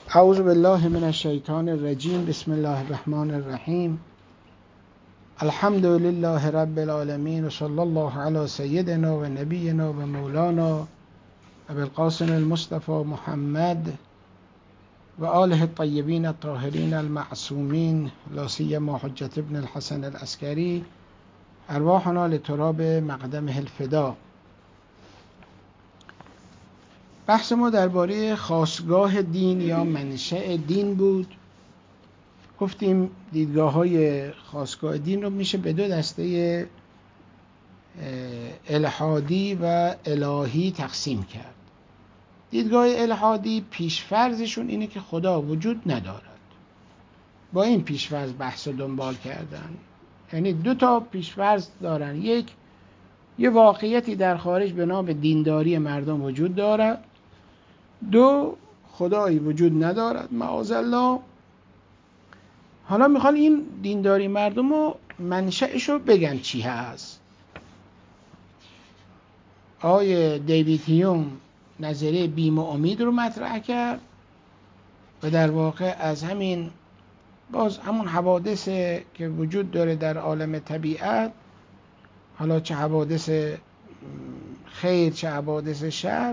اعوذ بالله من الشیطان الرجیم. بسم الله الرحمن الرحیم. الحمد لله رب العالمین و صلی الله علی سیدنا و نبینا و مولانا ابی القاسم المصطفى محمد و آله الطیبین الطاهرین المعصومین لا سیما حجة ابن الحسن العسکری ارواحنا لتراب مقدمه الفدا. بحث ما درباره خاستگاه دین یا منشأ دین بود. گفتیم دیدگاه‌های خاستگاه دین رو میشه به دو دسته الحادی و الهی تقسیم کرد. دیدگاه الحادی پیشفرضشون اینه که خدا وجود ندارد. با این پیشفرض بحث رو دنبال کردن. یعنی دو تا پیشفرض دارن. یه واقعیتی در خارج به نام دینداری مردم وجود دارد. دو، خدایی وجود ندارد معاذالله. حالا میخوان این دینداری مردم رو منشأش رو بگن چی هست. آقای دیوید هیوم نظریه بیم و امید رو مطرح کرد و در واقع از همون حوادث که وجود داره در عالم طبیعت، حالا چه حوادث خیر چه حوادث شر،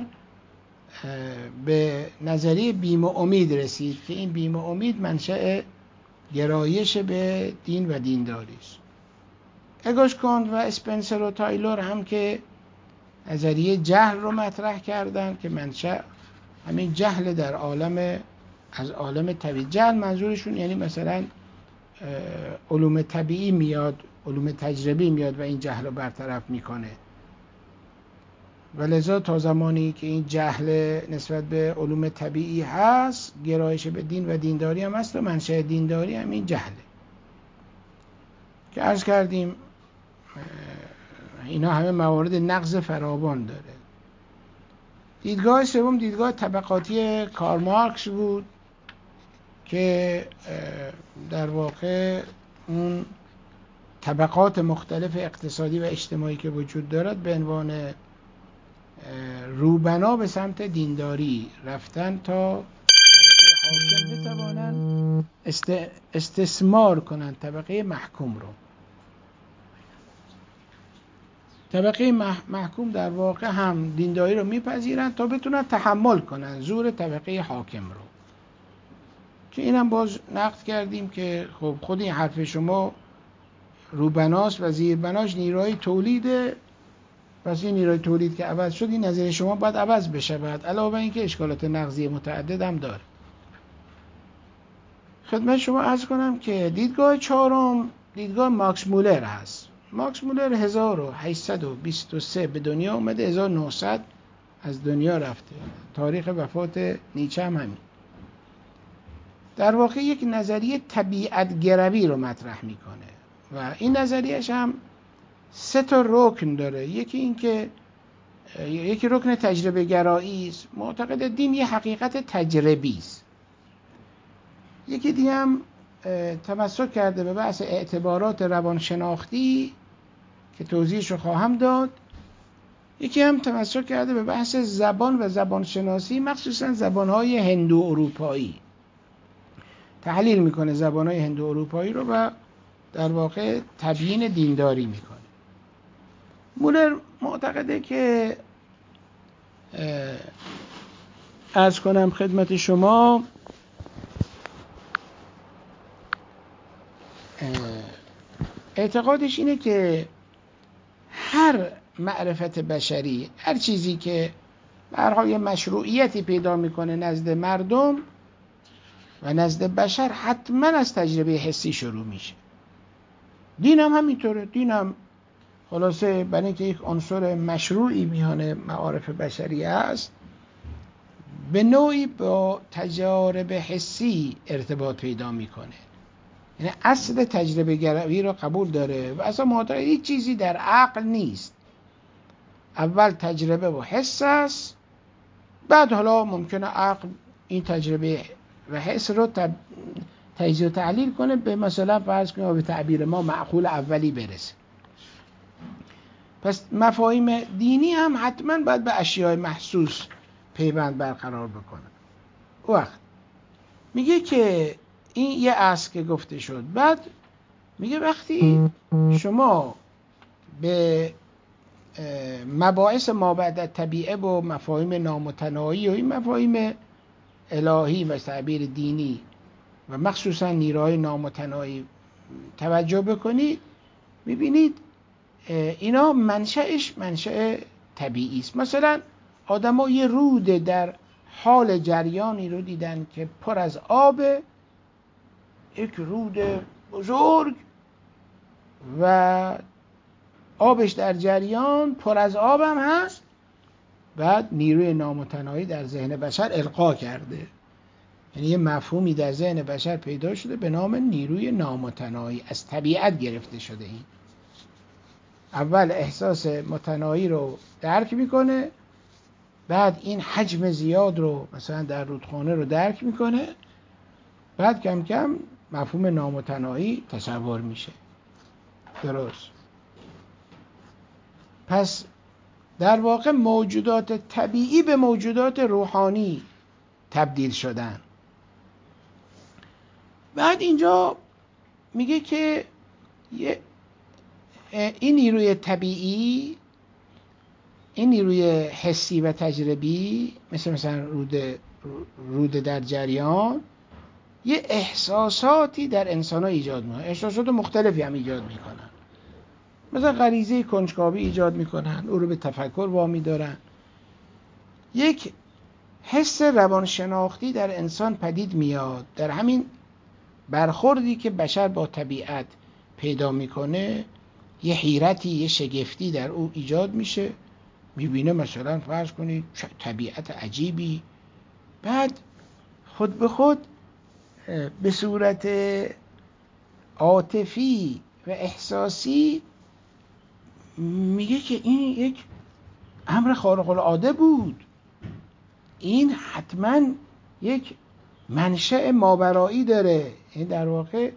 به نظریه بیم و امید رسید که این بیم و امید منشأ گرایش به دین و دینداری است. اگوشکاند و اسپنسر و تایلور هم که نظریه جهل رو مطرح کردن که منشأ همین جهل در از عالم طبیعی. جهل منظورشون یعنی مثلا علوم طبیعی میاد، علوم تجربی میاد و این جهل رو برطرف میکنه. و لذا تا زمانی که این جهل نسبت به علوم طبیعی هست، گرایش به دین و دینداری هم هست و منشأ دینداری هم این جهله که عرض کردیم اینا همه موارد نقض فراوان داره. دیدگاه سوم دیدگاه طبقاتی کارل مارکس بود که در واقع اون طبقات مختلف اقتصادی و اجتماعی که وجود دارد به عنوان روبنا به سمت دینداری رفتن تا طبقه حاکم بتوانن استثمار کنن طبقه محکوم رو. طبقه محکوم در واقع هم دینداری رو میپذیرن تا بتونن تحمل کنن زور طبقه حاکم رو، که اینم باز نقد کردیم که خب خود این حرف شما روبناست و زیربناش نیروهای تولیده. پس این نیروی تولید که عوض شد، این نظر شما باید عوض بشه. بعد علاوه اینکه اشکالات نقضی متعدد هم داره. خدمت شما عرض کنم که دیدگاه چهارم دیدگاه ماکس مولر هست. ماکس مولر 1823 به دنیا اومده، 1900 از دنیا رفته. تاریخ وفات نیچه هم همین. در واقع یک نظریه طبیعت گروی رو مطرح میکنه و این نظریهش هم 3 تا رکن داره. یکی رکن تجربه گرایی است. معتقد دین یه حقیقت تجربی است. یکی دیگه هم تمسک کرده به بحث اعتبارات روانشناختی که توضیحش رو خواهم داد. یکی هم تمسک کرده به بحث زبان و زبانشناسی، مخصوصا زبانهای هندو اروپایی. تحلیل میکنه زبانهای هندو اروپایی رو و در واقع تبیین دینداری میکنه. مولر معتقده که عرض کنم خدمت شما اعتقادش اینه که هر معرفت بشری، هر چیزی که به هر حال مشروعیتی پیدا میکنه نزد مردم و نزد بشر، حتما از تجربه حسی شروع میشه. دین هم همینطوره. دین هم خلاصه برای اینکه یک عنصر مشروعی میان معارف بشری است، به نوعی با تجارب حسی ارتباط پیدا میکنه. یعنی اصل تجربه گرایی رو قبول داره و اصلا معتقد هیچ چیزی در عقل نیست. اول تجربه و حس است، بعد حالا ممکنه عقل این تجربه و حس رو تجزیه و تحلیل کنه به مثلا فرض کنیم به تعبیر ما معقول اولی برسه. پس مفاهیم دینی هم حتما باید به اشیاء محسوس پیوند برقرار بکنه. وقت میگه که این یه اصل که گفته شد. بعد میگه وقتی شما به مباحث مابعد طبیعه و مفاهیم نامتناهی و این مفاهیم الهی و تعبیر دینی و مخصوصا نیروهای نامتناهی توجه بکنید، میبینید اینا منشأش منشأ طبیعی است. مثلا آدم‌ها یه رود در حال جریانی رو دیدن که پر از آب، یک رود بزرگ و آبش در جریان، پر از آب هم هست. بعد نیروی نامتناهی در ذهن بشر القا کرده، یعنی یه مفهومی در ذهن بشر پیدا شده به نام نیروی نامتناهی، از طبیعت گرفته شده. این اول احساس متناهی رو درک میکنه، بعد این حجم زیاد رو مثلا در رودخانه رو درک میکنه، بعد کم کم مفهوم نامتناهی تصور میشه. درست. پس در واقع موجودات طبیعی به موجودات روحانی تبدیل شدن. بعد اینجا میگه که این نیروی طبیعی، این نیروی حسی و تجربی، مثلا رود در جریان، یه احساساتی در انسان ها ایجاد میکنن. احساسات مختلفی هم ایجاد میکنن. مثلا غریزه کنجکاوی ایجاد میکنن، او رو به تفکر وامی دارن. یک حس روانشناختی در انسان پدید میاد. در همین برخوردی که بشر با طبیعت پیدا میکنه، یه حیرتی، یه شگفتی در او ایجاد میشه. میبینه مثلا فرض کنید طبیعت عجیبی، بعد خود به خود به صورت عاطفی و احساسی میگه که این یک امر خارق العاده بود، این حتما یک منشأ ماورایی داره. این در واقع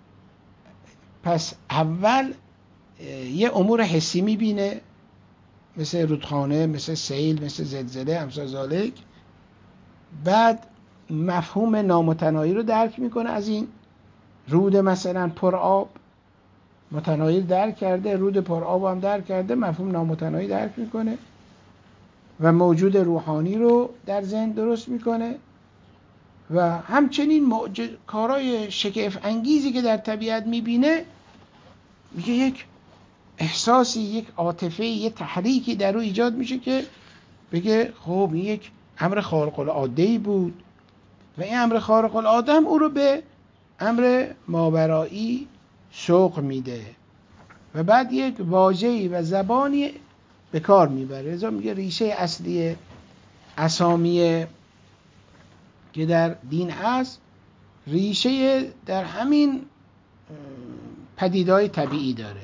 پس اول یه امور حسی میبینه، مثل رودخانه، مثل سیل، مثل زلزله، امثال ذالک. بعد مفهوم نامتناهی رو درک میکنه. از این رود مثلا پر آب متناهی درک کرده، رود پر آب هم درک کرده، مفهوم نامتناهی درک میکنه و موجود روحانی رو در ذهن درست میکنه. و همچنین کارهای شگفت انگیزی که در طبیعت میبینه، میگه یک احساسی، یک عاطفه، یک تحریکی در او ایجاد میشه که بگه خب این یک امر خارق العاده‌ای بود و این امر خارق العاده هم او رو به امر ماورایی سوق میده و بعد یک واژه‌ای و زبانی به کار میبره. لذا میگه ریشه اصلی اسامی که در دین هست، ریشه در همین پدیدهای طبیعی داره.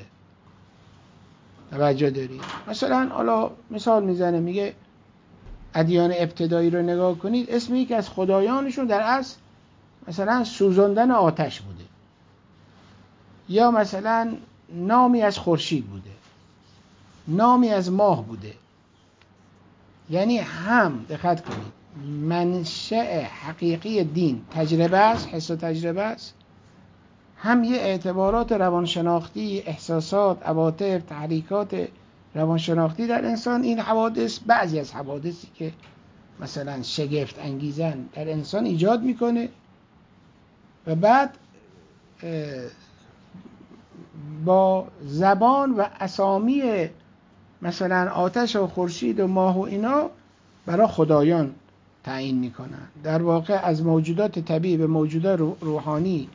توجه دارید؟ مثلا حالا مثال میزنه، میگه ادیان ابتدایی رو نگاه کنید، اسم یکی از خدایانشون در اصل مثلا سوزاندن آتش بوده، یا مثلا نامی از خورشید بوده، نامی از ماه بوده. یعنی هم دقت کنید، منشأ حقیقی دین تجربه است، حس و تجربه است، هم یه اعتبارات روانشناختی، احساسات، عواطف، تحریکات روانشناختی در انسان. این حوادث، بعضی از حوادثی که مثلا شگفت انگیزن در انسان ایجاد میکنه و بعد با زبان و اسامی مثلا آتش و خورشید و ماه و اینا برای خدایان تعیین میکنن. در واقع از موجودات طبیعی به موجودات روحانی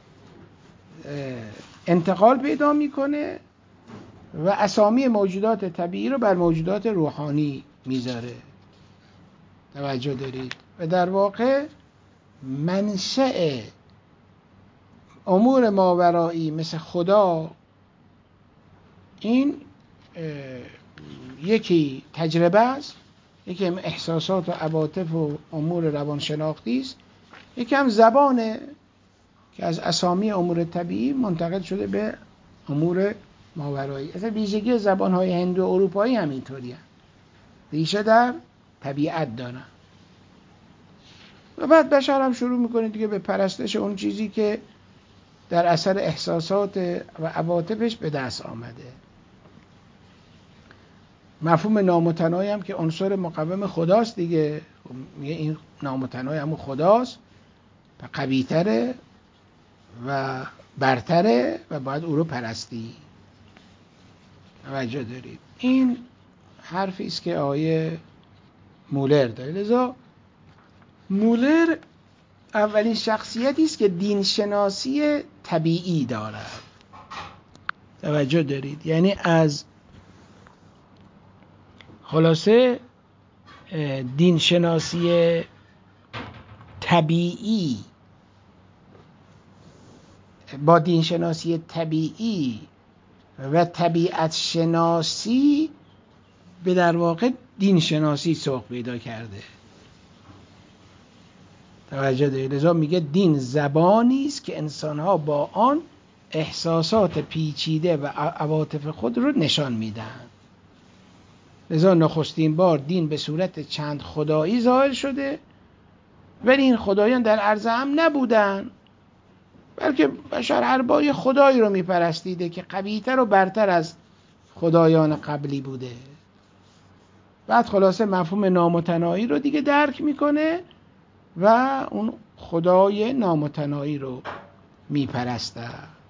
انتقال پیدا میکنه و اسامی موجودات طبیعی رو بر موجودات روحانی میذاره. توجه دارید؟ و در واقع منشأ امور ماورایی مثل خدا، این یکی تجربه است، یکی هم احساسات و عواطف و امور روانشناختی است، یکی هم زبانه که از اسامی امور طبیعی منتقل شده به امور ماورایی. اصلا ویژگی زبان‌های هندو و اروپایی هم اینطوریه، ریشه در طبیعت دارن. و بعد بشر هم شروع میکنه دیگه به پرستش اون چیزی که در اثر احساسات و عواطفش به دست آمده. مفهوم نامتناهی هم که عنصر مقوم خداست دیگه، میگه این نامتناهی همون خداست و قوی‌تره و برتره و باید او رو پرستی. توجه دارید؟ این حرفی است که آیه مولر داره. لذا مولر اولین شخصیتی است که دینشناسی طبیعی دارد. توجه دارید؟ یعنی از خلاصه دینشناسی طبیعی با دینشناسی طبیعی و طبیعت شناسی به در واقع دینشناسی سوق پیدا کرده. توجه دارید؟ لذا میگه دین زبانی است که انسان‌ها با آن احساسات پیچیده و عواطف خود رو نشان میدن. لذا نخستین بار دین به صورت چند خدایی ظاهر شده، ولی این خدایان در عرض هم نبودن، بلکه بشر هر بار یه خدایی رو میپرستیده که قوی‌تر و برتر از خدایان قبلی بوده. بعد خلاصه مفهوم نامتناهی رو دیگه درک میکنه و اون خدای نامتناهی رو میپرسته.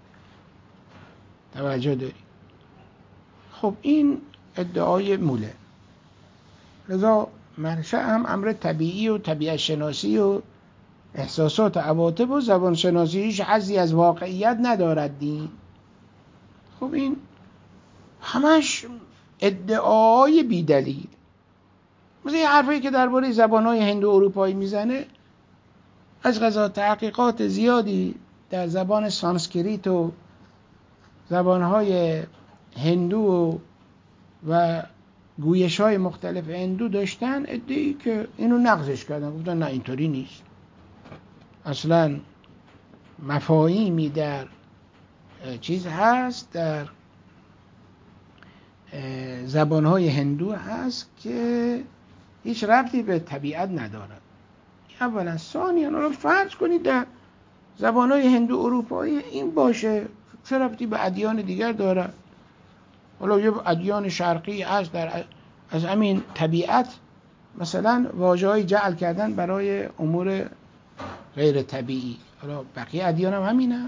توجه داری؟ خب این ادعای موله. لذا منشأ هم امر طبیعی و طبیعت شناسی و احساسات عواطف و زبان شناسیش حظی از واقعیت ندارد دین. خب این همش ادعای بی دلیل. مثل یه حرفایی که درباره زبان‌های هندو اروپایی میزنه، از قضا تحقیقات زیادی در زبان سانسکریت و زبان‌های هندو و گویش‌های مختلف هندو داشتن، ادعایی که اینو نقضش کردن، گفتن نه اینطوری نیست، اصلا مفاهیمی در چیز هست، در زبان‌های هندو هست که هیچ ربطی به طبیعت ندارد. اولا. ثانیاً رو فرض کنید در زبان‌های هندو اروپایی این باشه، چه ربطی به ادیان دیگر داره؟ حالا یه ادیان شرقی هست از همین طبیعت مثلا واژه‌های جعل کردن برای امور غیر طبیعی، حالا بقیه ادیان هم همینه.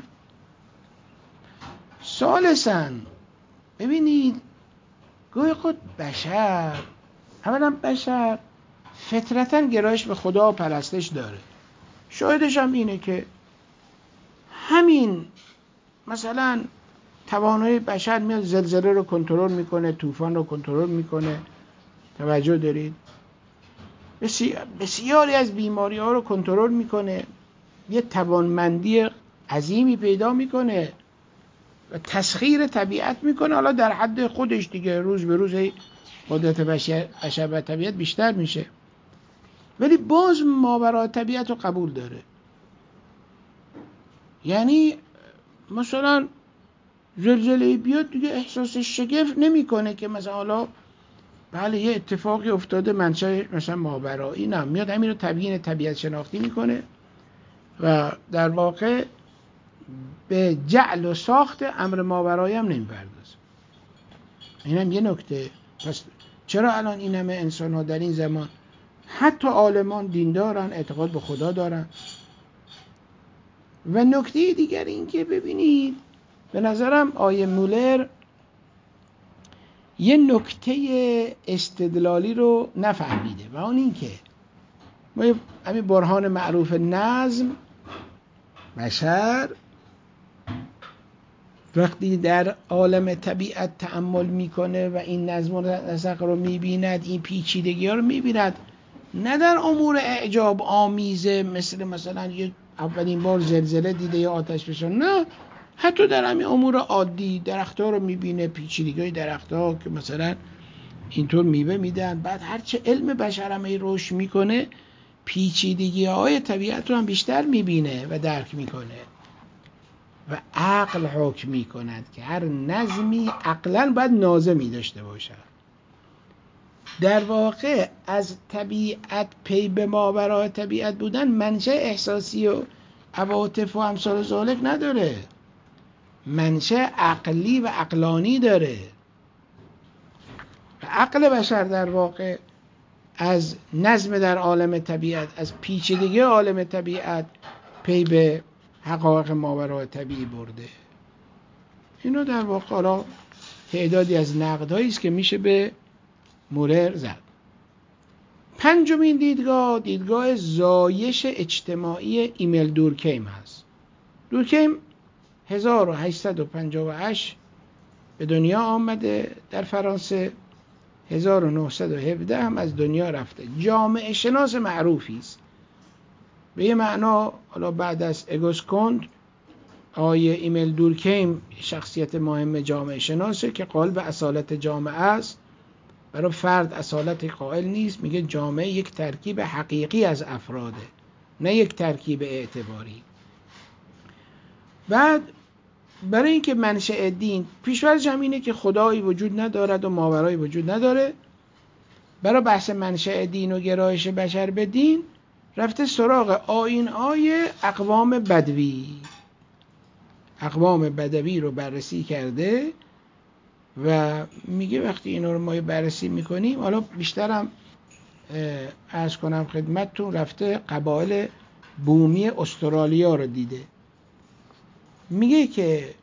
ثالثاً ببینید گویا خود بشر، اولا بشر فطرتاً گرایش به خدا و پرستش داره. شاهدش هم اینه که همین مثلا توانایی بشر میاد زلزله رو کنترل میکنه، طوفان رو کنترل میکنه. توجه دارید؟ بسیاری از بیماری ها رو کنترل میکنه، یه توانمندی عظیمی پیدا میکنه و تسخیر طبیعت میکنه. حالا در حد خودش دیگه، روز به روز قدرت بشر و طبیعت بیشتر میشه، ولی باز ماورای طبیعت رو قبول داره. یعنی مثلا زلزله بیاد دیگه احساس شگفت نمیکنه که مثلا حالا بله یه اتفاقی افتاده منشأ مثلا ماورایی، نه، میاد همین رو تبیین طبیعت شناختی میکنه و در واقع به جعل و ساخت امر ماورایی هم نمیپردازه. این هم یه نکته. پس چرا الان این همه انسان ها در این زمان، حتی عالمان، دین دارن، اعتقاد به خدا دارن؟ و نکته دیگر این که ببینید به نظرم آیه مولر یه نکته استدلالی رو نفهمیده و اون این که ما همین برهان معروف نظم، بشر وقتی در عالم طبیعت تأمل میکنه و این نظم و نسق رو میبیند، این پیچیدگی ها رو میبیند، نه در امور اعجاب آمیزه مثلا یه اولین بار زلزله دیده یا آتش فشان، نه، حتی در همین امور عادی درخت‌ها رو میبینه، پیچیدگی درخت‌ها که مثلا اینطور میوه میدن. بعد هرچه علم بشر هم رشد میکنه، پیچیدگی‌های طبیعت رو هم بیشتر میبینه و درک میکنه و عقل حکم میکند که هر نظمی عقلاً باید ناظمی داشته باشه. در واقع از طبیعت پی به ماورای طبیعت بودن منشأ احساسی و عواطف و امثال ذالک نداره، منشأ عقلی و عقلانی داره. و عقل بشر در واقع از نظم در عالم طبیعت، از پیچیدگی عالم طبیعت پی به حقایق ماورای طبیعی برده. اینو در واقع حالا تعدادی از نقدهایی است که میشه به مولر زد. پنجمین دیدگاه، دیدگاه زایش اجتماعی ایمیل دورکیم هست. دورکیم 1858 به دنیا آمده در فرانسه، 1917 هم از دنیا رفته. جامعه شناس معروفی است. به یه معنا حالا بعد از اگوست کونت آیه ایمیل دورکیم شخصیت مهم جامعه شناسه که قائل به اصالت جامعه است. برای فرد اصالت قائل نیست، میگه جامعه یک ترکیب حقیقی از افراده، نه یک ترکیب اعتباری. بعد برای اینکه منشأ دین، پیش‌فرض اینه که خدایی وجود ندارد و ماورایی وجود نداره، برای بحث منشأ دین و گرایش بشر به دین رفته سراغ آیین‌های اقوام بدوی. اقوام بدوی رو بررسی کرده و میگه وقتی اینا رو ما بررسی میکنیم، حالا بیشترم عرض کنم خدمتتون، رفته قبایل بومی استرالیا رو دیده. میگه که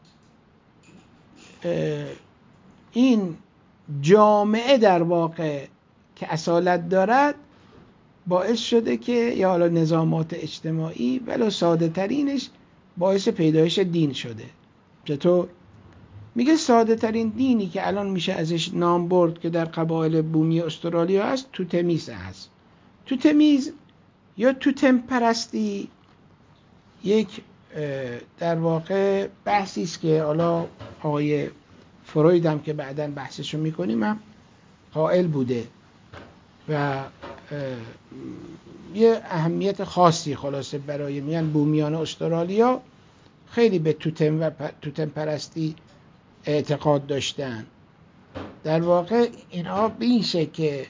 این جامعه در واقع که اصالت دارد باعث شده که یا حالا نظامات اجتماعی ولو ساده ترینش باعث پیدایش دین شده. چطور؟ میگه ساده ترین دینی که الان میشه ازش نام برد که در قبایل بومی استرالیا هست توتمیز هست. توتمیز یا توتم پرستی یک در واقع بحثی است که حالا آقای فروید هم که بعداً بحثشو میکنیم هم قائل بوده و یه اهمیت خاصی خلاصه برای میان بومیان استرالیا خیلی به توتم پرستی اعتقاد داشتن. در واقع اینها به این شکل که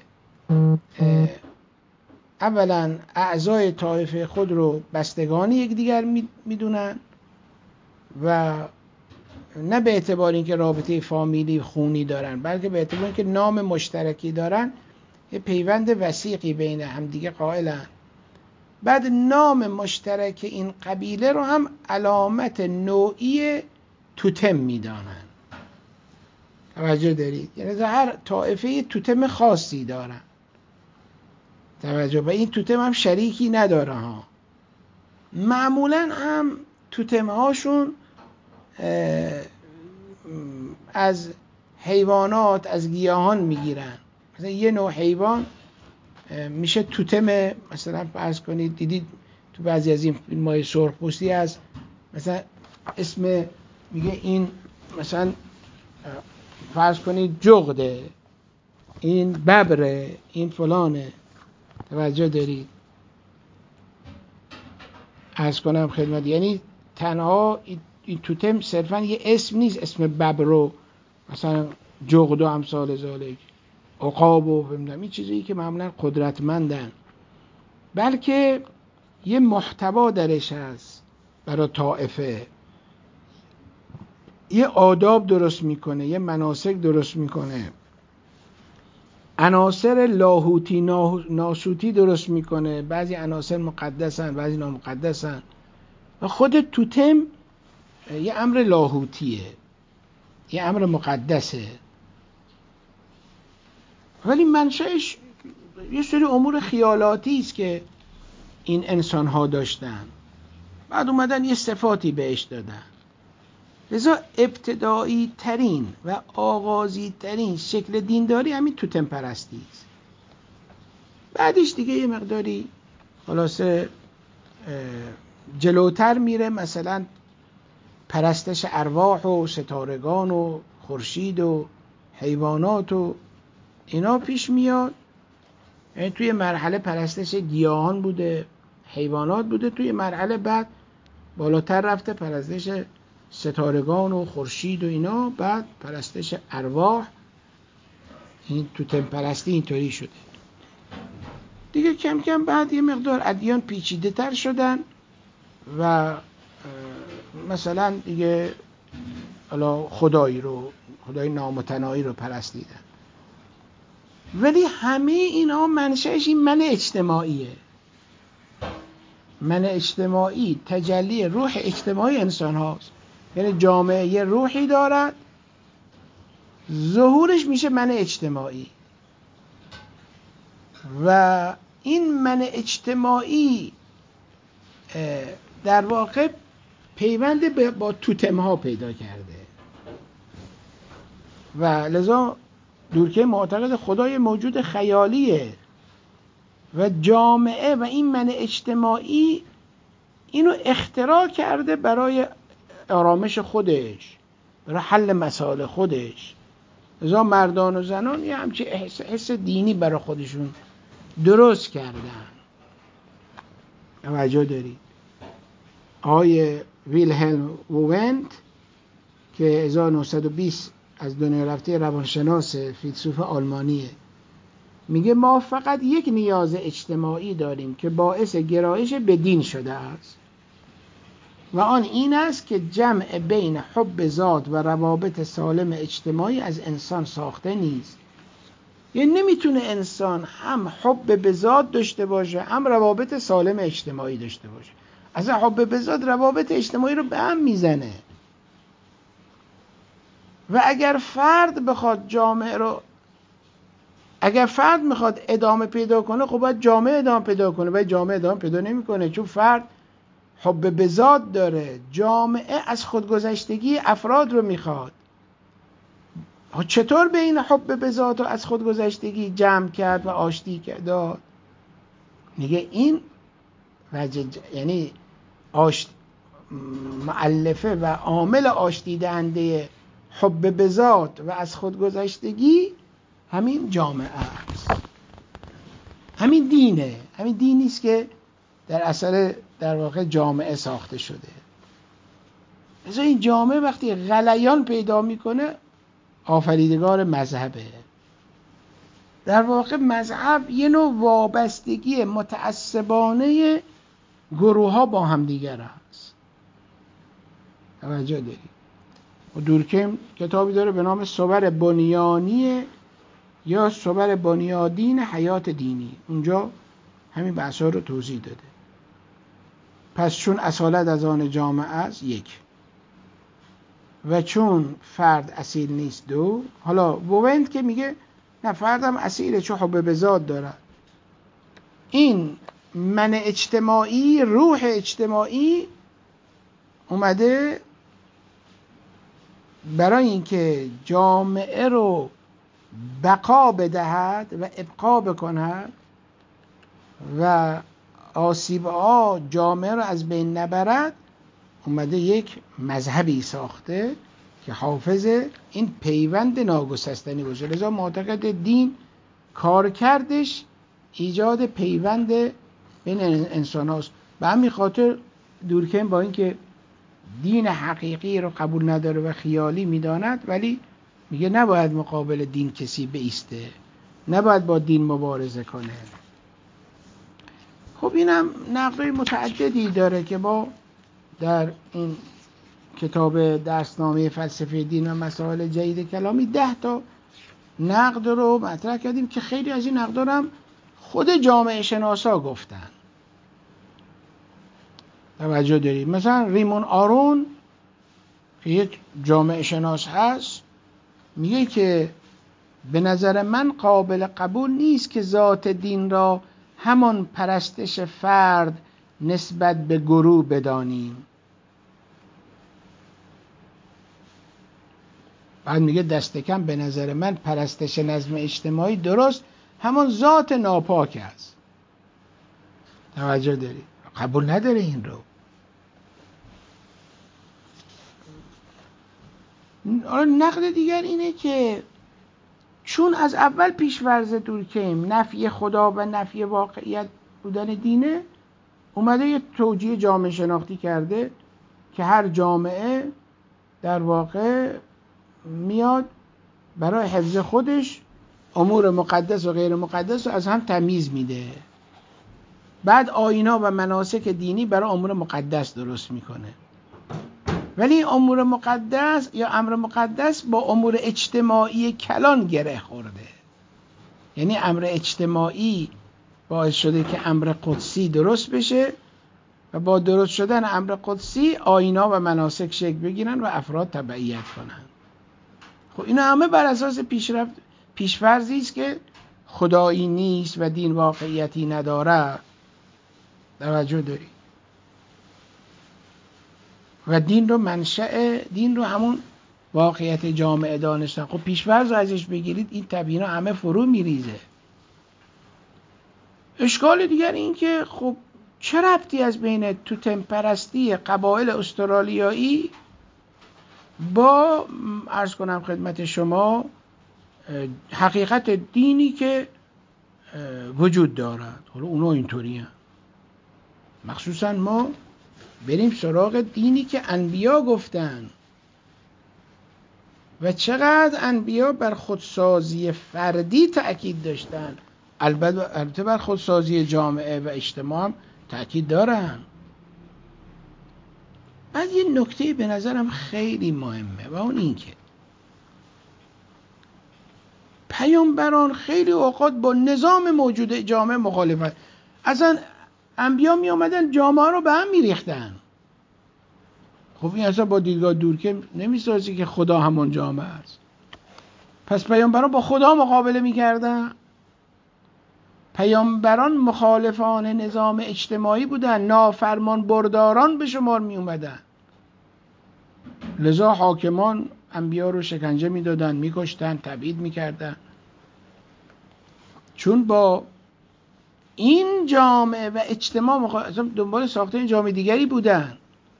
اولا اعضای طایفه خود رو بستگان یکدیگر میدونن و نه به اعتبار اینکه رابطه فامیلی خونی دارن، بلکه به اعتبار اینکه نام مشترکی دارن، یه پیوند وثیقی بین همدیگه قائلن. بعد نام مشترک این قبیله رو هم علامت نوعی توتم میدانن. توجه دارید؟ یعنی هر طایفه توتم خاصی دارن. توجه، و این توتم هم شریکی نداره ها. معمولا هم توتم هاشون از حیوانات، از گیاهان میگیرن. مثلا یه نوع حیوان میشه توتم، مثلا فرض کنید دیدید تو بعضی از این فیلم‌های سرخپوستی هست، مثلا اسم میگه این مثلا فرض کنید جغده، این ببره، این فلانه. توجه دارید؟ عرض کنم خدمت، یعنی تنها این توتم صرفا یه اسم نیست، اسم ببرو مثلا جغد و امثال ذالک، عقاب و فهمیدم این چیزایی که معمولا قدرتمندن، بلکه یه محتوا درش هست برای طائفه، یه آداب درست میکنه، یه مناسک درست میکنه، عناصر لاهوتی ناسوتی درست میکنه. بعضی عناصر مقدسن، بعضی نامقدسن. و خود توتم یه امر لاهوتیه، یه امر مقدسه، ولی منشأش یه سری امور خیالاتی است که این انسان ها داشتن، بعد اومدن یه صفاتی بهش دادن. لذا ابتدایی ترین و آغازی ترین شکل دینداری همین توتم پرستی است. بعدش دیگه یه مقداری خلاصه جلوتر میره، مثلا پرستش ارواح و ستارگان و خورشید و حیوانات و اینا پیش میاد. یعنی توی مرحله پرستش گیاهان بوده، حیوانات بوده، توی مرحله بعد بالاتر رفته پرستش ستارگان و خورشید و اینا، بعد پرستش ارواح. این توتم پرستی اینطوری شده. دیگه کم کم بعد یه مقدار ادیان پیچیده تر شدن و مثلا دیگه حالا خدای نامتناهی رو پرستیدن. ولی همه اینا منشأش این من اجتماعیه. من اجتماعی تجلی روح اجتماعی انسان هاست. یعنی جامعه یه روحی دارد، ظهورش میشه من اجتماعی و این من اجتماعی در واقع پیوند با توتم ها پیدا کرده و لذا دورکهیم معتقد خدای موجود خیالیه و جامعه و این من اجتماعی اینو اختراع کرده برای آرامش خودش، برای حل مسائل خودش. لذا مردان و زنان یه همچین حس دینی برای خودشون درست کردن. توجه دارید؟ آقای ویلهلم وونت که 1920 از دنیا رفته روانشناس فیلسوف آلمانیه، میگه ما فقط یک نیاز اجتماعی داریم که باعث گرایش به دین شده است و آن این است که جمع بین حب ذات و روابط سالم اجتماعی از انسان ساخته نیست. یعنی نمیتونه انسان هم حب به ذات داشته باشه هم روابط سالم اجتماعی داشته باشه. اصلا حب به ذات روابط اجتماعی رو به هم میزنه و اگر فرد میخواد ادامه پیدا کنه، خب باید جامعه ادامه پیدا کنه. باید جامعه ادامه پیدا نمیکنه چون فرد حب به ذات داره. جامعه از خودگذشتگی افراد رو میخواد. چطور بین حب به ذات و از خودگذشتگی جمع کرد و آشتی داد؟ میگه این یعنی مؤلفه و عامل آشتی دهنده حب به ذات و از خودگذشتگی همین جامعه است، همین دینه. همین دینی است که در اثر در واقع جامعه ساخته شده. مثلا این جامعه وقتی غلیان پیدا میکنه آفریدگار مذهبه. در واقع مذهب یه نوع وابستگی متعصبانه گروه ها با هم دیگر است. توجه دارید؟ و دورکهیم کتابی داره به نام صور بنیانی یا صور بنیادین حیات دینی. اونجا همین بحثا رو توضیح داده. پس چون اصالت از آن جامعه است، یک، و چون فرد اصیل نیست، دو. حالا وونت که میگه نه، فردم اصیله چون حب به ذات داره. این من اجتماعی، روح اجتماعی اومده برای اینکه جامعه رو بقا بدهد و ابقا بکند و آسیب‌ها جامعه رو از بین نبرد، اومده یک مذهبی ساخته که حافظ این پیوند ناگسستنی باشه. لذا معتقد دین کارکردش ایجاد پیوند بین انسان هاست. به همین خاطر دورکهیم با اینکه دین حقیقی رو قبول نداره و خیالی میداند، ولی میگه نباید مقابل دین کسی بایسته، نباید با دین مبارزه کنه. خب اینم نقدای متعددی داره که ما در این کتاب درسنامه فلسفه دین و مسائل جدید کلامی 10 تا نقد رو مطرح کردیم که خیلی از این نقدا رو هم خود جامعه شناسا گفتن. توجه دارید؟ مثلا ریمون آرون که یک جامعه شناس هست میگه که به نظر من قابل قبول نیست که ذات دین را همان پرستش فرد نسبت به گروه بدانیم. بعد میگه دست کم به نظر من پرستش نظم اجتماعی درست همان ذات ناپاک است. توجه دارید؟ قبول نداره این رو. نقد دیگر اینه که چون از اول پیش‌فرض دورکهیم نفی خدا و نفی واقعیت بودن دینه، اومده یه توجیه جامعه شناختی کرده که هر جامعه در واقع میاد برای حفظ خودش امور مقدس و غیر مقدس رو از هم تمیز میده. بعد آیینا و مناسک دینی برای امور مقدس درست میکنه. ولی امور مقدس یا امر مقدس با امور اجتماعی کلان گره خورده. یعنی امر اجتماعی باعث شده که امر قدسی درست بشه و با درست شدن امر قدسی آیینا و مناسک شکل بگیرن و افراد تبعیت کنن. خب اینا همه بر اساس پیشفرضی است که خدایی نیست و دین واقعیتی نداره. توجه داری؟ و دین رو منشأ دین رو همون واقعیت جامعه دانستن. خب پیشفرض رو ازش بگیرید این تبیینا همه فرو میریزه. اشکال دیگر این که خب چه ربطی از بین توتم پرستی قبایل استرالیایی با عرض کنم خدمت شما حقیقت دینی که وجود دارد؟ حالا اونا اینطوری هم. مخصوصا ما بریم سراغ دینی که انبیا گفتن و چقدر انبیا بر خودسازی فردی تأکید داشتن، البته بر خودسازی جامعه و اجتماع هم تأکید دارن. بعد یه نکته به نظرم خیلی مهمه و اون این که پیامبران خیلی اوقات با نظام موجود جامعه مخالفت. اصلا انبیا می آمدن جامعه رو به هم می ریختن. خب این اصلا با دیدگاه دور که نمی سازی که خدا همون جامعه است. پس پیامبران با خدا مقابله می کردن. پیامبران مخالفان نظام اجتماعی بودن، نافرمان برداران به شمار می اومدن. لذا حاکمان انبیا رو شکنجه می دادن، می کشتن، تبعید می کردن. چون با این جامعه و اجتماع دنبال ساختن جامعه دیگری بودن.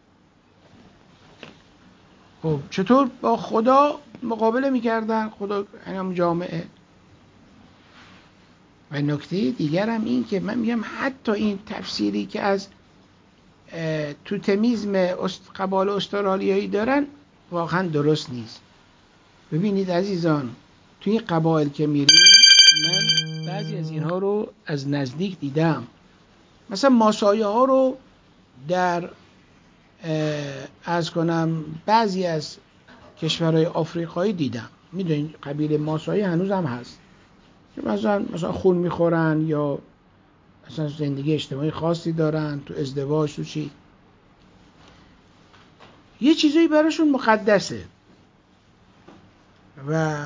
خب چطور با خدا مقابله میکردن؟ خدا همون جامعه. و نکته دیگر هم این که من میگم حتی این تفسیری که از توتمیزم قبایل استرالیایی دارن واقعا درست نیست. ببینید عزیزان، توی قبایل که میریم من بعضی از اینها رو از نزدیک دیدم. مثلا ماسایی ها رو در عرض کنم بعضی از کشورهای آفریقایی دیدم. میدونید قبیله ماسایی هنوز هم هست که مثلا خون میخورن یا مثلا زندگی اجتماعی خاصی دارن، تو ازدواج تو چی، یه چیزایی براشون مقدسه و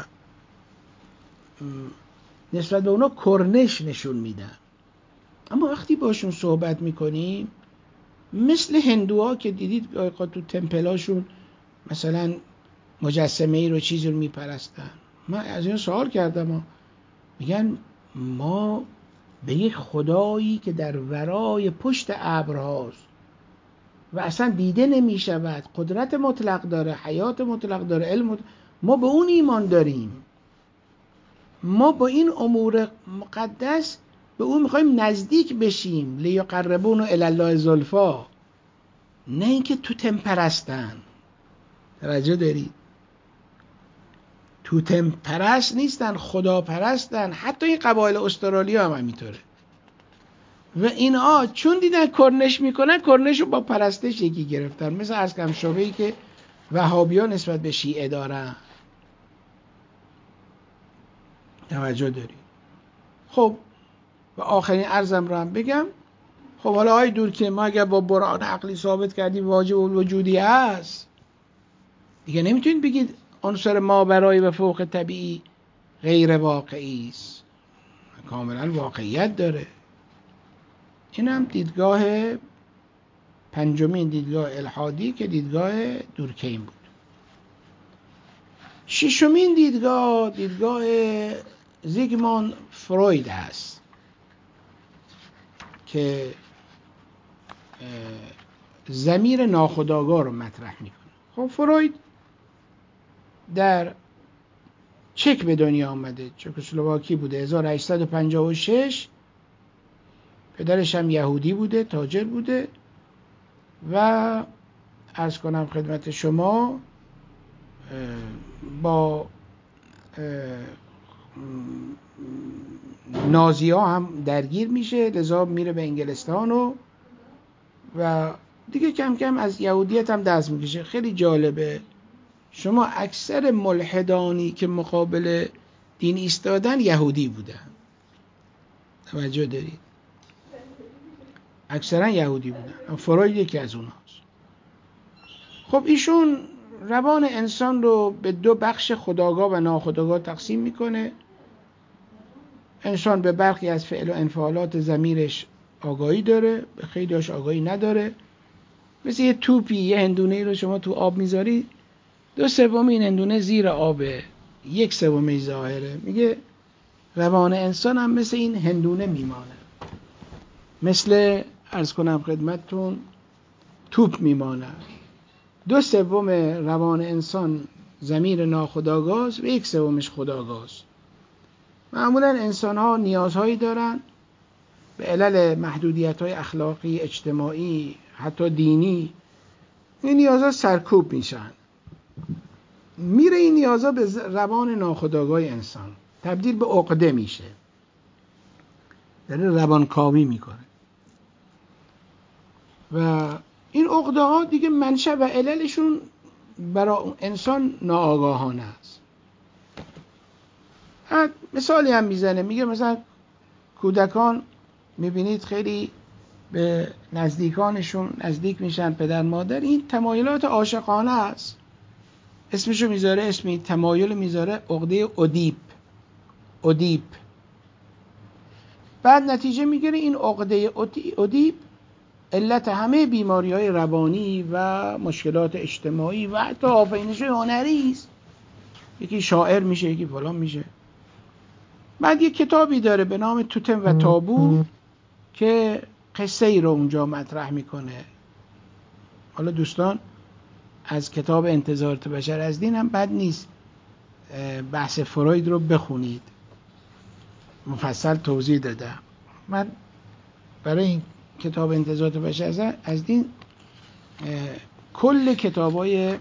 نسبت به اونا کرنش نشون میدن. اما وقتی باشون صحبت میکنیم مثل هندوها که دیدید تو تمپلاشون مثلا مجسمه ای رو چیزی رو میپرستن. من از این سوال کردم، میگن ما به یک خدایی که در ورای پشت ابرهاست و اصلا دیده نمیشود، قدرت مطلق داره، حیات مطلق داره، علم ما به اون ایمان داریم. ما با این امور مقدس به اون میخوایم نزدیک بشیم، لیقربون الی الله زلفا، نه اینکه توتم پرستن. توجه دارید؟ توتم پرست نیستن، خدا پرستن. حتی این قبایل استرالیا هم همینطوره. و اینها چون دیدن کرنش میکنن، کرنش رو با پرستش یکی گرفتن. مثل از کم شبهی که وهابیان نسبت به شیعه دارن. توجه داری؟ خب و آخرین عرضم رو هم بگم. خب حالا آی دور که ما اگر با برهان عقلی ثابت کردیم واجب الوجودی هست، دیگه نمیتونید بگید عنصر ماورایی و فوق طبیعی غیر واقعی است. کاملا واقعیت داره. این هم دیدگاه پنجمین دیدگاه الحادی که دیدگاه دورکیم بود. ششمین دیدگاه زیگموند فروید هست که ضمیر ناخودآگاه رو مطرح میکنه. خب فروید در چک به دنیا آمده، چکسلواکی بوده، 1856. پدرش هم یهودی بوده، تاجر بوده و عرض کنم خدمت شما با نازی ها هم درگیر میشه، لذا میره به انگلستان و دیگه کم کم از یهودیت هم دست میکشه. خیلی جالبه، شما اکثر ملحدانی که مقابل دین ایستادن یهودی بودن، توجه دارید؟ اکثرا یهودی بودن. فروید یکی از اونهاست. خب ایشون روان انسان رو به دو بخش خودآگاه و ناخودآگاه تقسیم میکنه. انسان به برخی از فعل و انفعالات ضمیرش آگاهی داره، به خیلی‌هاش آگاهی نداره. مثل یه توپی، یه هندونه رو شما تو آب میذاری، 2/3 این هندونه زیر آبه، 1/3 ظاهره. میگه روان انسان هم مثل این هندونه میمانه، مثل عرض کنم خدمتتون توپ میمانه. 2/3 روان انسان ضمیر ناخودآگاه است و 1/3 خودآگاه است. معمولا انسان ها نیازهایی دارن به علل محدودیت‌های اخلاقی، اجتماعی، حتی دینی. این نیازها سرکوب میشن، میره این نیازها به روان ناخودآگاه انسان تبدیل به عقده میشه، داره روانکاوی میکنه و این عقده ها دیگه منشأ و عللشون برای انسان ناآگاهانه است. مثالی هم میزنه، میگه مثلا کودکان میبینید خیلی به نزدیکانشون نزدیک میشن، پدر مادر، این تمایلات عاشقانه است. اسمشو میذاره، اسمی تمایل میذاره عقده اودیپ. بعد نتیجه میگیره این عقده اودیپ علت همه بیماری‌های روانی و مشکلات اجتماعی و حتی آفرینش هنری است. یکی شاعر میشه، یکی فلان میشه. بعد یک کتابی داره به نام توتم و تابو که قصه ای رو اونجا مطرح میکنه. حالا دوستان از کتاب انتظارات بشر از دین هم بد نیست بحث فروید رو بخونید، مفصل توضیح دادم. من برای این کتاب انتظارات بشر از دین کل کتابای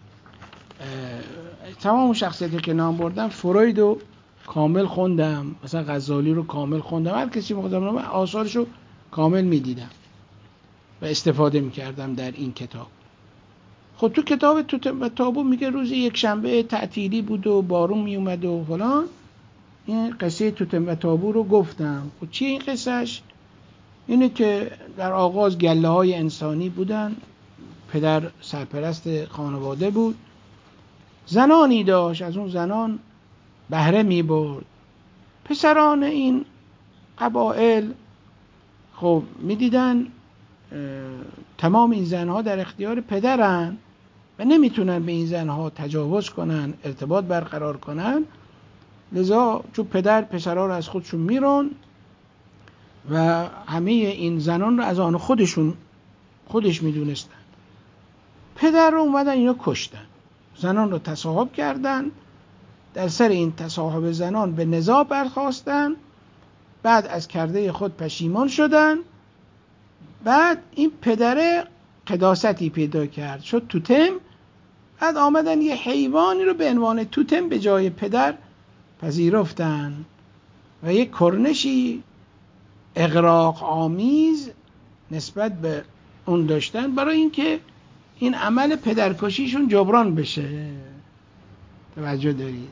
تمام شخصیتی که نام بردم فروید رو کامل خوندم، مثلا غزالی رو کامل خوندم، هر کسی مقدم آثارش رو کامل میدیدم و استفاده میکردم در این کتاب. خب تو کتاب توتم و تابو میگه روزی یک شنبه تعطیلی بود و بارون میومد و فلان. این قصه توتم و تابو رو گفتم. خب چیه این قصهش؟ اینه که در آغاز گله های انسانی بودن، پدر سرپرست خانواده بود، زنانی داشت، از اون زنان بهره می برد. پسران این قبایل خب می دیدن تمام این زنها در اختیار پدرن و نمیتونن به این زنها تجاوز کنن، ارتباط برقرار کنن. لذا چون پدر پسرها رو از خودشون میرون و همه این زنان رو از آن خودش میدونستن، پدر رو اومدن اینا کشتن، زنان رو تصاحب کردن. در سر این تصاحب زنان به نزاع برخاستن، بعد از کرده خود پشیمان شدن. بعد این پدره قداستی پیدا کرد، شد توتم. بعد آمدن یه حیوانی رو به عنوان توتم به جای پدر پذیرفتن و یک کرنشی اغراق آمیز نسبت به اون داشتن برای اینکه این عمل پدرکشیشون جبران بشه. توجه دارید؟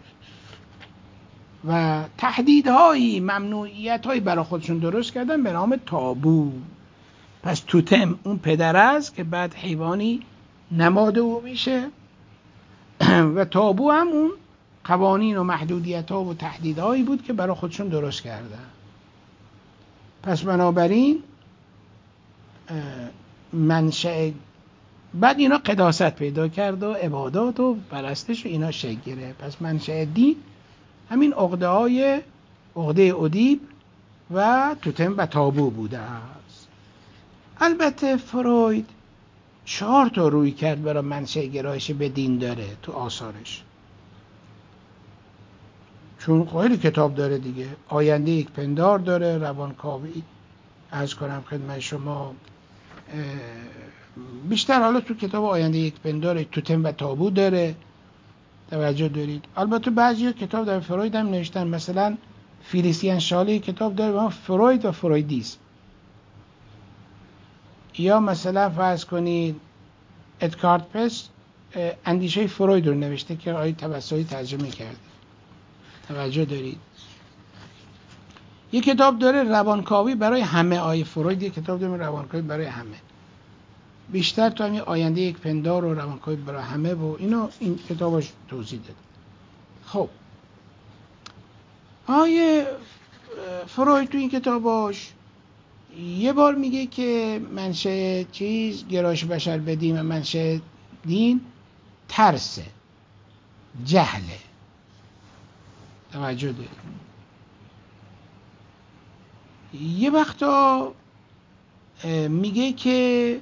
و تهدیدهایی، ممنوعیتهایی برای خودشون درست کردن به نام تابو. پس توتم اون پدر است که بعد حیوانی نماد او میشه و تابو هم اون قوانین و محدودیت‌ها و تهدیدهایی بود که برای خودشون درست کردن. پس بنابراین منشأ بعد اینا قداست پیدا کرد و عبادات و پرستش و اینا شکل گرفت. پس منشأ دین همین عقده اودیپ و توتم و تابو بوده است. البته فروید 4 روی کرد برای منشأ گرایش به دین داره تو آثارش، چون خیلی کتاب داره دیگه. آینده یک پندار داره، روانکاوی عرض کنم خدمت شما، بیشتر حالا تو کتاب آینده یک پندار توتم و تابو داره. توجه دارید. البته بعضی کتاب در فروید هم نوشتن، مثلا فیلیسیان شالی کتاب داره به نام فروید و فرویدیسم، یا مثلا فرض کنید ادکارد پس اندیشه فروید رو نوشته که آقای تبسایی ترجمه کرده. توجه دارید. یک کتاب داره روانکاوی برای همه، آقای فروید یک کتاب داره روانکاوی برای همه، بیشتر تو همین آینده یک پندار و روانکاوی برای همه و اینو این کتابش توضیح داده. خب آقای فروید تو این کتاباش یه بار میگه که منشأ گرایش بشر به دین و منشأ دین ترسه، جهله. توجه دارید. یه وقتا میگه که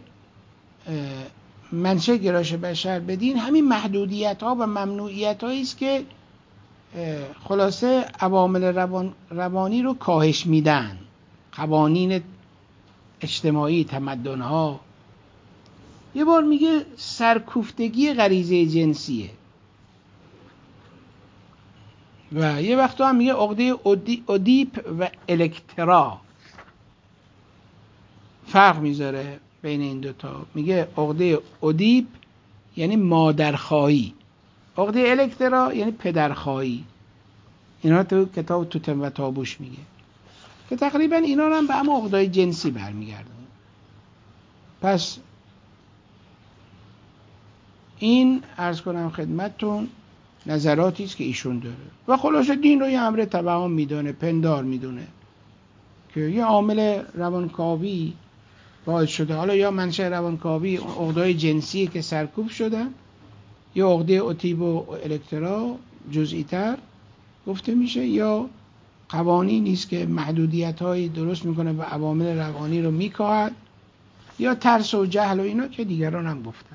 منشأ گرایش بشر به دین همین محدودیت ها و ممنوعیت هایی است که خلاصه عوامل روانی رو کاهش میدن، قوانین اجتماعی، تمدن ها. یه بار میگه سرکوفتگی غریزه جنسیه و یه وقتا هم میگه عقده اودیپ و الکترا. فرق میذاره بین این دوتا. میگه عقده اودیپ یعنی مادرخواهی، عقده الکترا یعنی پدرخواهی. اینا تو کتاب توتم و تابوش میگه که تقریبا اینا رو هم به همون عقده‌های جنسی برمیگردن. پس این عرض کنم خدمتتون نظراتی است که ایشون داره و خلاصه دین رو یه امر توهم میدونه، پندار میدونه که یه عامل روانکاوی باعث شده. حالا یا منشأ روانکاوی عقده‌های جنسی که سرکوب شدن، یا عقده اوتیب و الکترا جزئی تر گفته میشه، یا قوانینی است که محدودیت‌هایی درست میکنه و عوامل روانی رو میکاهد، یا ترس و جهل و اینا که دیگران هم گفتن.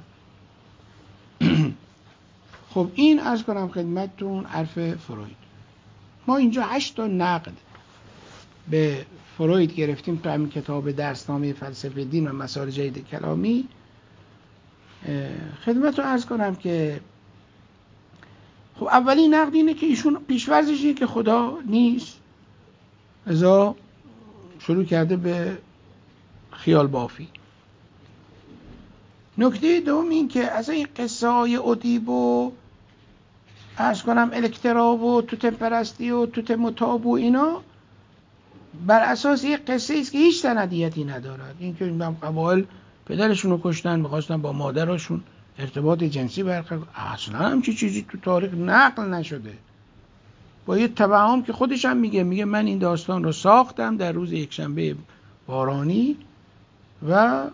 خب این عرض کنم خدمتتون حرف فروید. ما اینجا 8 تا نقد به فروید گرفتیم تو همین کتاب درسنامه فلسفه دین و مسائل جدید کلامی. خدمتتون عرض کنم که خب اولین نقد اینه که ایشون پیش‌فرضش اینه که خدا نیست، لذا شروع کرده به خیال بافی. نکته دوم این که از این قصه های ادیب و عرض کنم الکترا و توتم پرستی و توتم و تاب و اینا بر اساس یک قصه است که هیچ سندیتی ندارد. این که این قبایل پدرشون رو کشتن، می‌خواستن با مادرشون ارتباط جنسی برقرار، اصلا همچین چیزی تو تاریخ نقل نشده. با یه توهم که خودش هم میگه من این داستان رو ساختم در روز یکشنبه بارانی و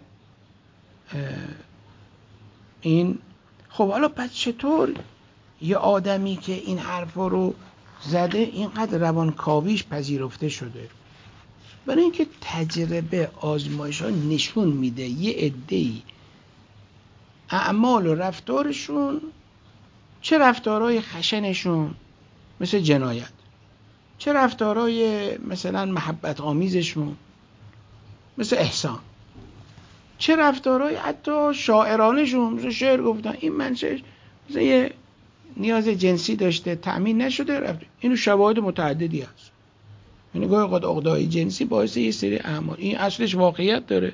این. خب حالا پس چطور یه آدمی که این حرفا رو زده اینقدر روانکاویش پذیرفته شده؟ برای اینکه تجربه آزمایش ها نشون میده یه عده‌ای اعمال و رفتارشون، چه رفتارهای خشنشون مثل جنایت، چه رفتارهای مثلا محبت آمیزشون مثل احسان، چه رفتارهای حتی شاعرانشون مثل شعر گفتن این منشأش مثل یه نیاز جنسی داشته تأمین نشده رفت. اینو شواهد متعددی هست. یعنی گاهی اوقات عقده‌های جنسی باعث یه سری اعمال، این اصلش واقعیت داره،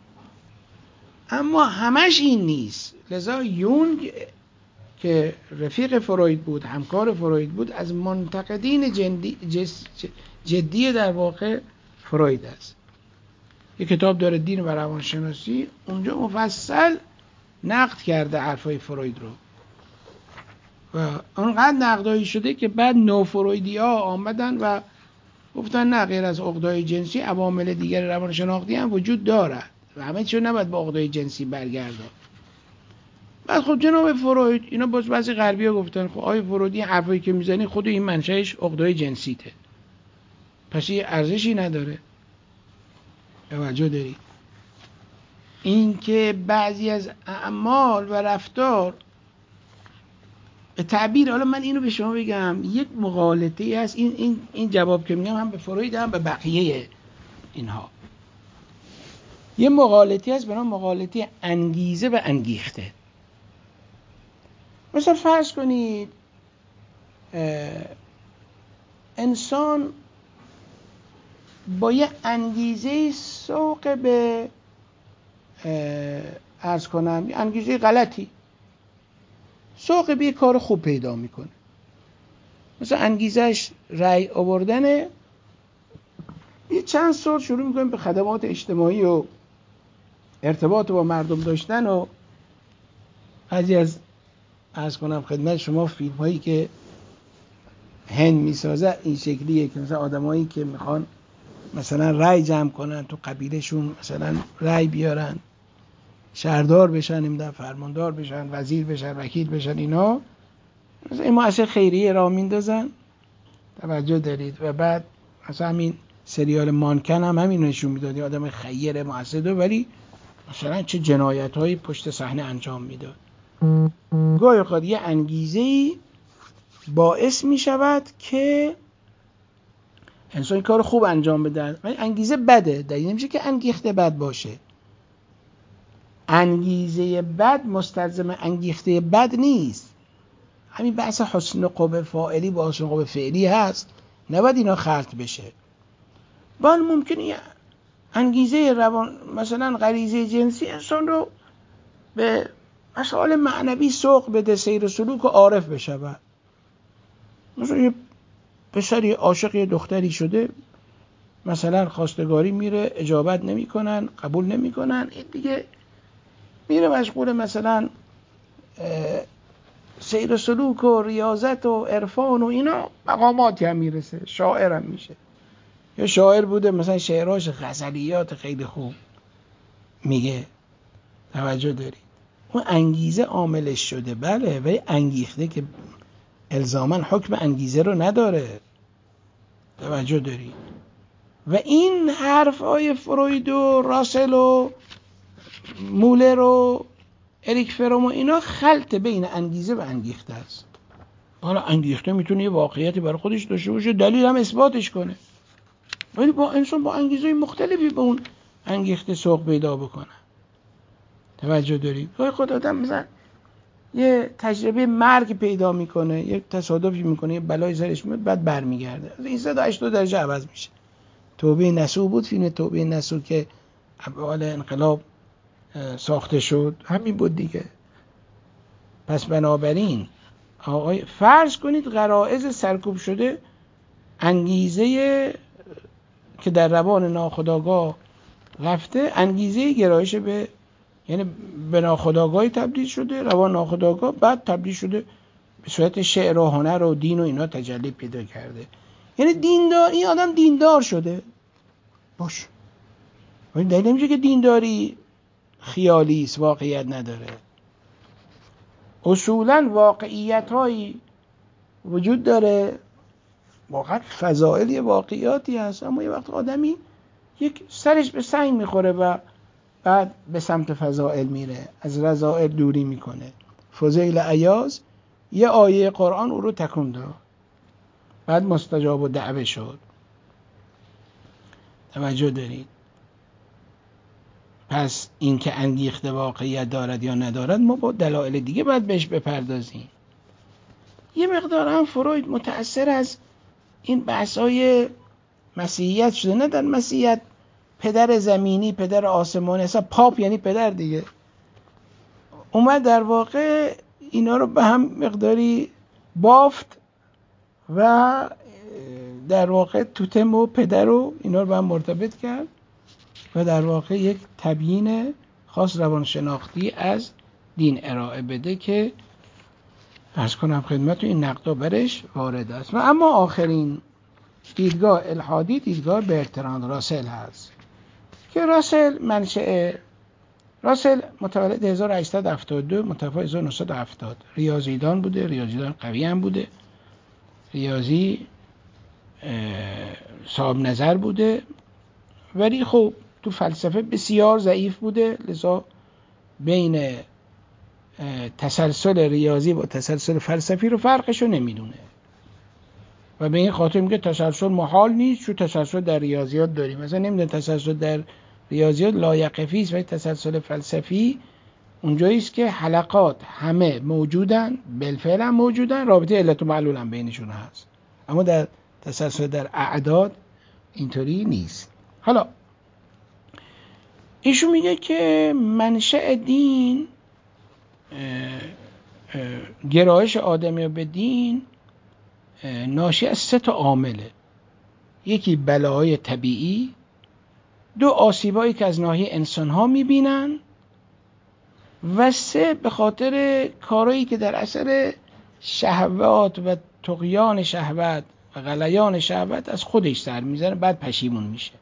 اما همش این نیست. لذا یونگ که رفیق فروید بود، همکار فروید بود، از منتقدین جدی در واقع فروید است. یک کتاب داره دین و روانشناسی، اونجا مفصل نقد کرده حرفای فروید رو و اونقدر نقدایی شده که بعد نوفرویدی ها آمدن و گفتن نه، غیر از عقده‌های جنسی عوامل دیگر روانشناختی هم وجود دارد و همه چیز نباید با عقده‌های جنسی برگردان. بعد خب جناب فروید، اینا باز بعضی غربی‌ها گفتن خب آقای فروید این حرفایی که میزنی خود این منشأش عقده‌های جنسیته، پس یه ارزشی نداره. توجه دارید. این که بعضی از اعمال و رفتار به تعبیر، حالا من اینو به شما بگم، یک مغالطه‌ای هست. این جواب که میگم هم به فروید هم به بقیه اینها، یه مغالطه‌ای هست به نام مغالطه انگیزه و انگیخته. مثلا فرض کنید انسان با یه انگیزه سوق به عرض کنم انگیزه غلطی سوق به یه کار خوب پیدا میکنه. مثلا انگیزش رأی آوردنه، یه چند سال شروع میکنه به خدمات اجتماعی و ارتباط با مردم داشتن و بعضی از عرض کنم خدمت شما فیلم هایی که هند میسازه این شکلیه که مثلا آدمایی که میخوان مثلا رأی جمع کنن تو قبیلهشون، مثلا رأی بیارن شهردار بشن، نمیدونم فرماندار بشن، وزیر بشن، وکیل بشن، اینا مثلا این مؤسسه خیریه راه میندازن. توجه دارید؟ و بعد مثلا همین سریال مانکن هم همین نشون میداد، آدم خیر مؤسسه دو ولی مثلا چه جنایت‌هایی پشت صحنه انجام میداد. گاهی اوقات یه انگیزه‌ای باعث میشود که انسان کار خوب انجام بده، ولی انگیزه بده، دلیل نمیشه که انگیخته بد باشه. انگیزه بد مستلزم انگیخته بد نیست. همین بحث حسن قوه فاعلی با حسن قوه فعلی هست، نباید اینا خلط بشه. بل ممکنه انگیزه روان مثلا غریزه جنسی انسان رو به مسائل معنوی سوق بده، سیر و سلوک و عارف بشه. مثلا یه پسری عاشق یه دختری شده، مثلا خواستگاری میره، اجابت نمیکنن، قبول نمیکنن، این دیگه میره مشغول مثلا سیر و سلوک و ریاضت و عرفان و اینا، مقاماتی هم میرسه، شاعر هم میشه. یا شاعر بوده مثلا شعراش غزلیات خیلی خوب میگه. توجه دارید؟ اون انگیزه عاملش شده، بله، ولی انگیخته که الزاماً حکم انگیزه رو نداره. توجه دارید؟ و این حرفای فروید و راسل و مولر و اریک فروم و اینا خلط بین انگیزه و انگیخته است. حالا انگیخته میتونه یه واقعیتی برای خودش داشته باشه، دلیل هم اثباتش کنه، ولی با انسان با انگیزه مختلفی به اون انگیخته سوق پیدا بکنه. توجه دارید؟ گاهی خود آدم مثلا یه تجربه مرگ پیدا میکنه، یه تصادفی میکنه، یه بلای سرش میاد، بعد برمیگرده، این 180 درجه عوض میشه. توبه نصوح بود، فیلم توبه نصوح که اول انقلاب ساخته شد، همین بود دیگه. پس بنابراین آقای فرض کنید غرایز سرکوب شده، انگیزه که در روان ناخودآگاه رفته، انگیزه گرایش به یعنی به ناخودآگاهی تبدیل شده، روان ناخودآگاه بعد تبدیل شده به صورت شعر و هنر و دین و اینا تجلی پیدا کرده. یعنی دیندار، این آدم دیندار شده باش، ولی دلیل نمیشه که دینداری خیالی است، واقعیت نداره. اصولا واقعیت هایی وجود داره، واقعا فضائل واقعیاتی هست، اما یه وقت آدمی یک سرش به سنگ میخوره و بعد به سمت فضائل میره، از رذائل دوری میکنه. فضیل عیاض یه آیه قرآن او رو تکون داد، بعد مستجاب و دعوه شد. توجه دارید؟ پس این که انگیخته واقعیت دارد یا ندارد، ما با دلایل دیگه باید بهش بپردازیم. یه مقدار هم فروید متأثر از این بحث‌های مسیحیت شده، نه در مسیحیت پدر زمینی، پدر آسمانی، اصلا پاپ یعنی پدر دیگه، اومد در واقع اینا رو به هم مقداری بافت و در واقع توتم و پدر و اینا رو به هم مرتبط کرد و در واقع یک تبیین خاص روانشناختی از دین ارائه بده که عرض کنم خدمت این نقدا برش وارد است. و اما آخرین دیدگاه الحادی دیدگاه برتراند راسل هست که راسل متولد 1872، متوفی 1970، ریاضیدان بوده، ریاضیدان قوی هم بوده، ریاضی صاحب نظر بوده، ولی خب تو فلسفه بسیار ضعیف بوده، لذا بین تسلسل ریاضی با تسلسل فلسفی رو فرقشو نمیدونه و به این خاطر میگه تسلسل محال نیست، چون تسلسل در ریاضیات داریم. مثلا نمیدونه تسلسل در ریاضیات لایقفی است، ولی تسلسل فلسفی اونجایی است که حلقات همه موجودن، بالفعل هم موجودن، رابطه علت و معلول هم بینشون هست، اما در تسلسل در اعداد اینطوری نیست. حالا ایشون میگه که منشأ دین، گرایش آدمی به دین ناشی از 3 عامله. یکی بلاهای طبیعی، 2 آسیبایی که از ناحیه انسان‌ها می‌بینن، و 3 به خاطر کارهایی که در اثر شهوات و طغیان شهوت و غلیان شهوت از خودش سر میزنه، بعد پشیمون میشه.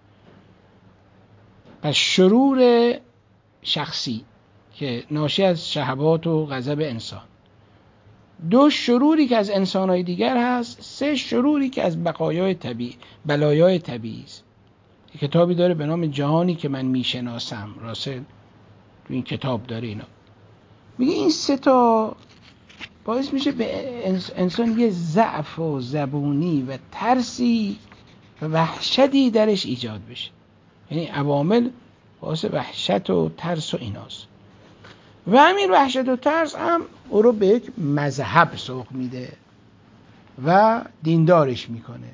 پس شرور شخصی که ناشی از شهوات و غضب انسان، 2 شروری که از انسان‌های دیگر هست، 3 شروری که از بقایای طبیعی، بلایای طبیعی است. کتابی داره به نام جهانی که من میشناسم، راسل تو این کتاب داره اینا. میگه این 3 باعث میشه به انسان یه ضعف و زبونی و ترسی و وحشتی درش ایجاد بشه. یعنی عوامل باعث وحشت و ترس و ایناست. و همین وحشت و ترس هم او رو به یک مذهب سوق میده و دیندارش میکنه.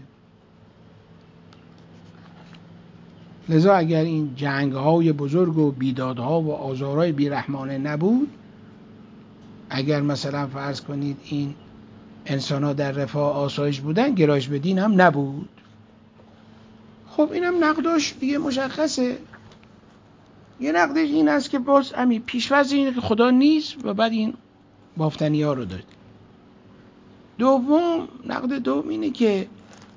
لذا اگر این جنگ‌های بزرگ و بیدادها و آزارهای بیرحمانه نبود، اگر مثلا فرض کنید این انسان‌ها در رفاه آسایش بودن، گرایش به دین هم نبود. خب اینم نقدش دیگه مشخصه. یه نقدش این است که باز همین پیش‌فرض اینه که خدا نیست و بعد این بافتنی‌ها رو دارید. دوم، نقد دوم اینه که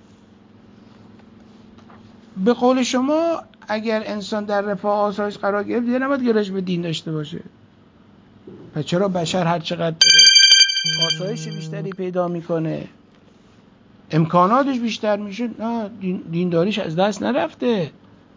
به قول شما اگر انسان در رفاه آسایش قرار گرفت دیگه نباید گرایش به دین داشته باشه. پس چرا بشر هر چقدر آسایش بیشتری پیدا میکنه، امکاناتش بیشتر میشه، نه دینداریش از دست نرفته؟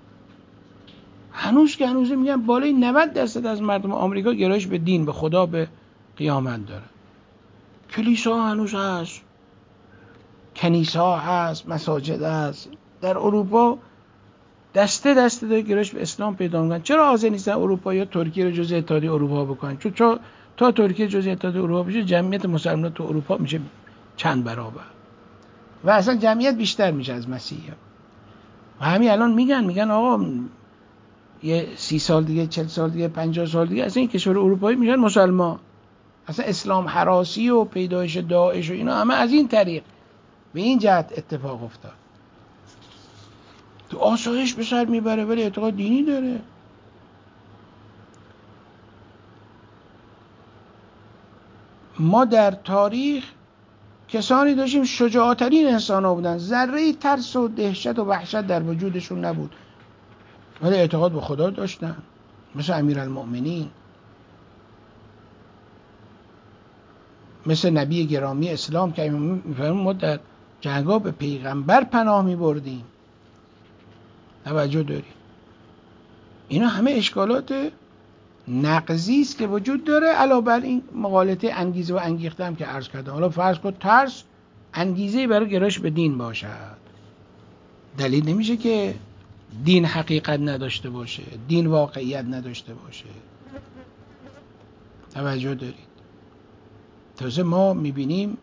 هنوز که هنوز میگن بالای 90% از مردم آمریکا گرایش به دین، به خدا، به قیامت داره. کلیسا هنوز هست، کنیسا هست، مساجد هست. در اروپا دسته داره گرایش به اسلام پیدا میکنن. چرا حاضر نیستن اروپا یا ترکیه رو جزء اتحادیه اروپا بکنن؟ چون تا ترکیه جزء اتحادیه اروپا بشه، جمعیت مسلمانان تو اروپا میشه چند برابر و اصلا جمعیت بیشتر میشه از مسیحی‌ها. و همین الان میگن آقا یه 30 سال دیگه، 40 سال دیگه، 50 سال دیگه اصلا این کشور اروپایی میشن مسلمان. اصلا اسلام هراسی و پیدایش داعش و اینا همه از این طریق به این جهت اتفاق افتاد. تو آسایش به سر میبره ولی اعتقاد دینی داره. ما در تاریخ کسانی داشتیم شجاعترین انسان ها بودن، ذره ترس و دهشت و وحشت در وجودشون نبود ولی اعتقاد به خدا داشتن، مثل امیرالمؤمنین، مثل نبی گرامی اسلام که میفرمون ما در جنگا به پیغمبر پناه میبردیم. توجه داریم. اینا همه اشکالات نقضی است که وجود داره، علاوه بر این مغالطه انگیزه و انگیخته هم که عرض کردم. حالا فرض کن ترس انگیزه برای گرایش به دین باشد، دلیل نمیشه که دین حقیقت نداشته باشه، دین واقعیت نداشته باشه. توجه دارید. تازه ما میبینیم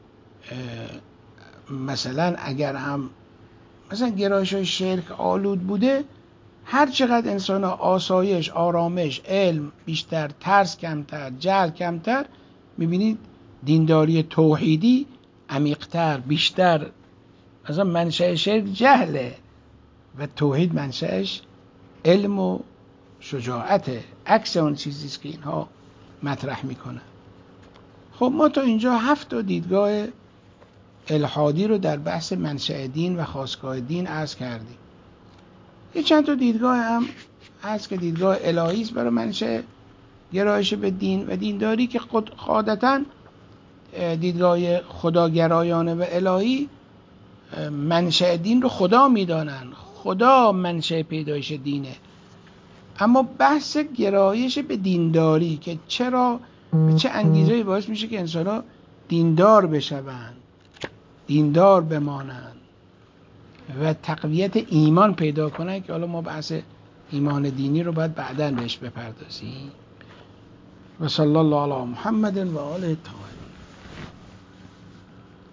مثلا اگر هم مثلا گرایش های شرک آلود بوده، هر چقدر انسان آسایش، آرامش، علم بیشتر، ترس کمتر، جهل کمتر، میبینید دینداری توحیدی عمیق‌تر، بیشتر. مثلا منشأ شرک جهله و توحید منشأش علم و شجاعته، عکس اون چیزیست که اینها مطرح میکنن. خب ما تا اینجا 7 دیدگاه الحادی رو در بحث منشأ دین و خاستگاه دین عرض کردیم. یه چند تا دیدگاه هم هست که دیدگاه الهی است برای منشأ گرایش به دین و دینداری، که قاعدتاً دیدگاه خداگرایانه و الهی منشأ دین رو خدا میدانن، خدا منشأ پیدایش دینه. اما بحث گرایش به دینداری که چرا به چه انگیزه‌ای باعث میشه که انسان‌ها دیندار بشوند، دیندار بمانند و تقویت ایمان پیدا کنن، که حالا ما بحث ایمان دینی رو باید بعداً بهش بپردازیم. و صلی الله علی محمد و آله الطاهرین.